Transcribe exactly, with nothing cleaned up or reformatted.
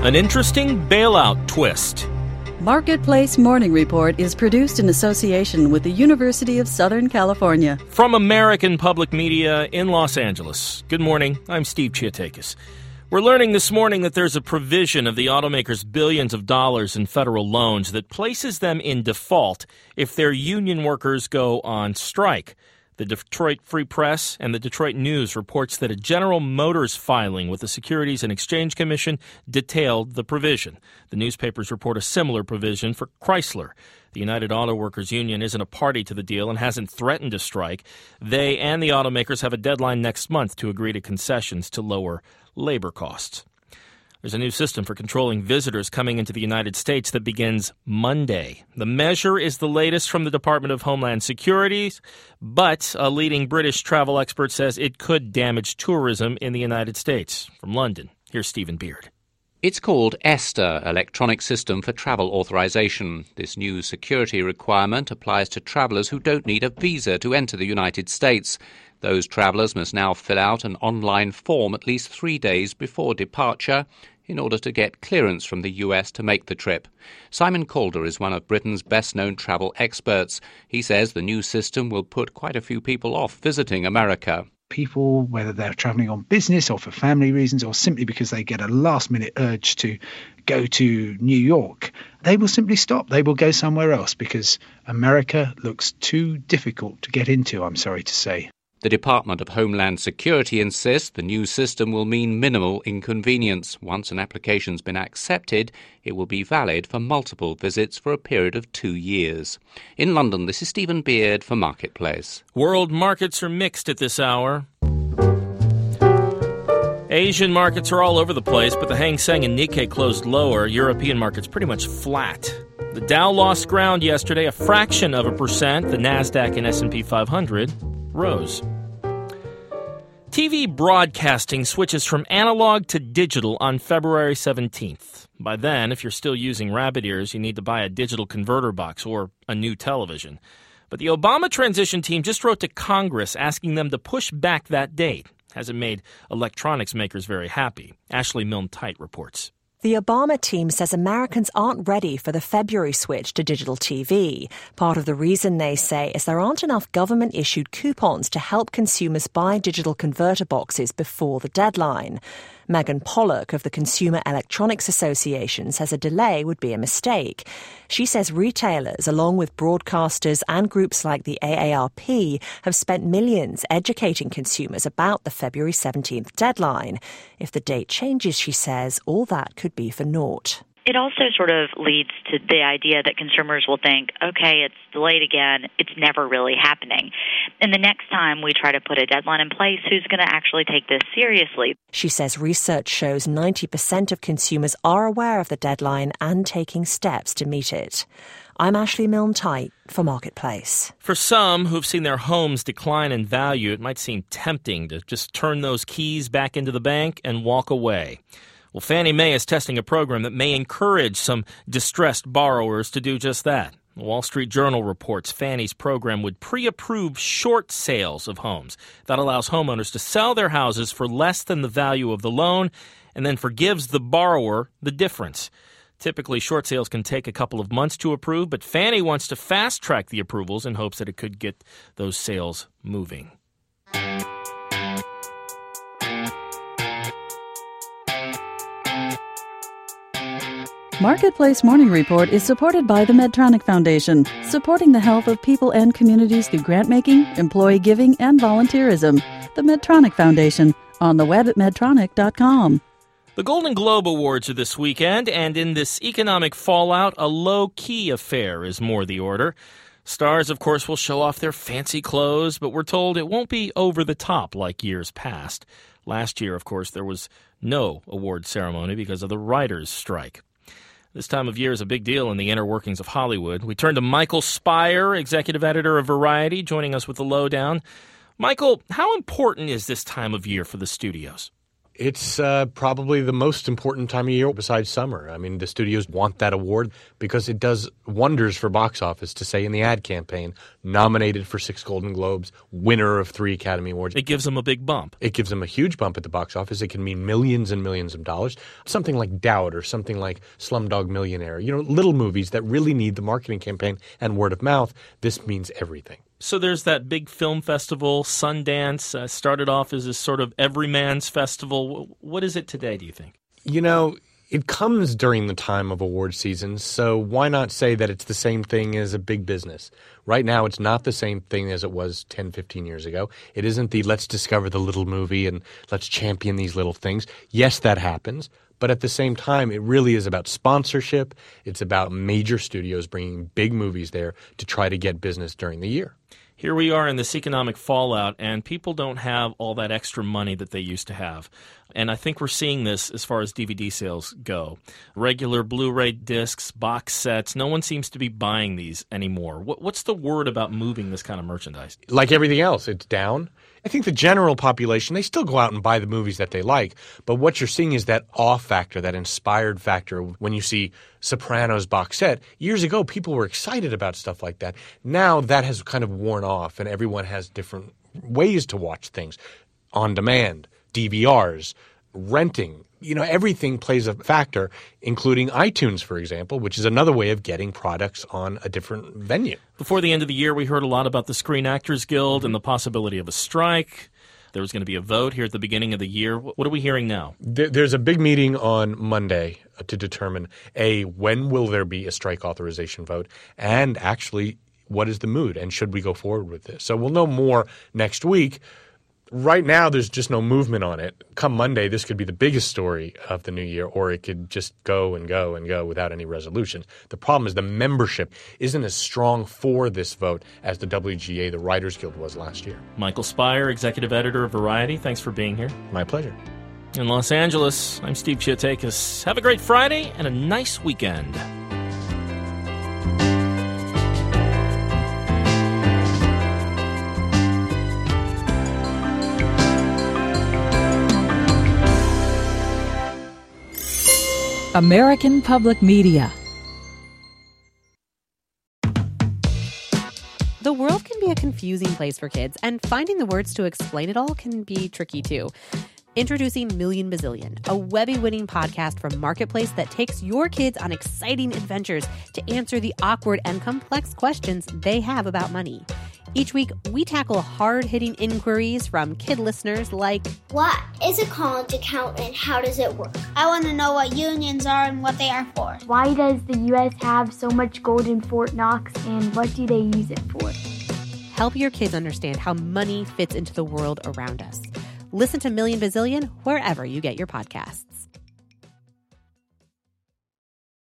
An interesting bailout twist. Marketplace Morning Report is produced in association with the University of Southern California. From American Public Media in Los Angeles. Good morning, I'm Steve Chiatakis. We're learning this morning that there's a provision of the automakers' billions of dollars in federal loans that places them in default if their union workers go on strike. The Detroit Free Press and the Detroit News reports that a General Motors filing with the Securities and Exchange Commission detailed the provision. The newspapers report a similar provision for Chrysler. The United Auto Workers Union isn't a party to the deal and hasn't threatened to strike. They and the automakers have a deadline next month to agree to concessions to lower labor costs. There's a new system for controlling visitors coming into the United States that begins Monday. The measure is the latest from the Department of Homeland Security, but a leading British travel expert says it could damage tourism in the United States. From London, here's Stephen Beard. It's called ESTA, Electronic System for Travel Authorization. This new security requirement applies to travellers who don't need a visa to enter the United States. Those travellers must now fill out an online form at least three days before departure in order to get clearance from the U S to make the trip. Simon Calder is one of Britain's best-known travel experts. He says the new system will put quite a few people off visiting America. People, whether they're travelling on business or for family reasons or simply because they get a last-minute urge to go to New York, they will simply stop. They will go somewhere else because America looks too difficult to get into, I'm sorry to say. The Department of Homeland Security insists the new system will mean minimal inconvenience. Once an application's been accepted, it will be valid for multiple visits for a period of two years. In London, this is Stephen Beard for Marketplace. World markets are mixed at this hour. Asian markets are all over the place, but the Hang Seng and Nikkei closed lower. European markets pretty much flat. The Dow lost ground yesterday, a fraction of a percent. The Nasdaq and S and P five hundred rose. T V broadcasting switches from analog to digital on February seventeenth. By then, if you're still using rabbit ears, you need to buy a digital converter box or a new television. But the Obama transition team just wrote to Congress asking them to push back that date. Hasn't made electronics makers very happy. Ashley Milne-Tite reports. The Obama team says Americans aren't ready for the February switch to digital T V. Part of the reason, they say, is there aren't enough government-issued coupons to help consumers buy digital converter boxes before the deadline. Megan Pollock of the Consumer Electronics Association says a delay would be a mistake. She says retailers, along with broadcasters and groups like the A A R P, have spent millions educating consumers about the February seventeenth deadline. If the date changes, she says, all that could be for naught. It also sort of leads to the idea that consumers will think, okay, it's delayed again, it's never really happening. And the next time we try to put a deadline in place, who's going to actually take this seriously? She says research shows ninety percent of consumers are aware of the deadline and taking steps to meet it. I'm Ashley Milne-Tite for Marketplace. For some who've seen their homes decline in value, it might seem tempting to just turn those keys back into the bank and walk away. Well, Fannie Mae is testing a program that may encourage some distressed borrowers to do just that. The Wall Street Journal reports Fannie's program would pre-approve short sales of homes. That allows homeowners to sell their houses for less than the value of the loan and then forgives the borrower the difference. Typically, short sales can take a couple of months to approve, but Fannie wants to fast-track the approvals in hopes that it could get those sales moving. Marketplace Morning Report is supported by the Medtronic Foundation, supporting the health of people and communities through grant-making, employee giving, and volunteerism. The Medtronic Foundation, on the web at medtronic dot com. The Golden Globe Awards are this weekend, and in this economic fallout, a low-key affair is more the order. Stars, of course, will show off their fancy clothes, but we're told it won't be over the top like years past. Last year, of course, there was no award ceremony because of the writers' strike. This time of year is a big deal in the inner workings of Hollywood. We turn to Michael Spire, executive editor of Variety, joining us with the lowdown. Michael, how important is this time of year for the studios? It's uh, probably the most important time of year besides summer. I mean, the studios want that award because it does wonders for box office to say in the ad campaign, nominated for six Golden Globes, winner of three Academy Awards. It gives them a big bump. It gives them a huge bump at the box office. It can mean millions and millions of dollars. Something like Doubt or something like Slumdog Millionaire. You know, little movies that really need the marketing campaign and word of mouth. This means everything. So there's that big film festival, Sundance, uh, started off as a sort of everyman's festival. What is it today, do you think? You know, it comes during the time of award season, so why not say that it's the same thing as a big business? Right now, it's not the same thing as it was ten, fifteen years ago. It isn't the let's discover the little movie and let's champion these little things. Yes, that happens. But at the same time, it really is about sponsorship. It's about major studios bringing big movies there to try to get business during the year. Here we are in this economic fallout, and people don't have all that extra money that they used to have. And I think we're seeing this as far as D V D sales go. Regular Blu-ray discs, box sets, no one seems to be buying these anymore. What, what's the word about moving this kind of merchandise? Like everything else, it's down. I think the general population, they still go out and buy the movies that they like. But what you're seeing is that awe factor, that inspired factor. When you see Sopranos box set, years ago, people were excited about stuff like that. Now that has kind of worn off, and everyone has different ways to watch things. On demand, D V Rs, renting. You know, everything plays a factor, including iTunes, for example, which is another way of getting products on a different venue. Before the end of the year, we heard a lot about the Screen Actors Guild and the possibility of a strike. There was going to be a vote here at the beginning of the year. What are we hearing now? There's a big meeting on Monday to determine, A, when will there be a strike authorization vote, and actually, what is the mood, and should we go forward with this? So we'll know more next week. Right now, there's just no movement on it. Come Monday, this could be the biggest story of the new year, or it could just go and go and go without any resolution. The problem is the membership isn't as strong for this vote as the W G A, the Writers Guild, was last year. Michael Speier, executive editor of Variety, thanks for being here. My pleasure. In Los Angeles, I'm Steve Chiatakis. Have a great Friday and a nice weekend. American Public Media. The world can be a confusing place for kids, and finding the words to explain it all can be tricky too. Introducing Million Bazillion, a Webby-winning podcast from Marketplace that takes your kids on exciting adventures to answer the awkward and complex questions they have about money. Each week, we tackle hard-hitting inquiries from kid listeners like, what is a college account and how does it work? I want to know what unions are and what they are for. Why does the U S have so much gold in Fort Knox and what do they use it for? Help your kids understand how money fits into the world around us. Listen to Million Bazillion wherever you get your podcasts.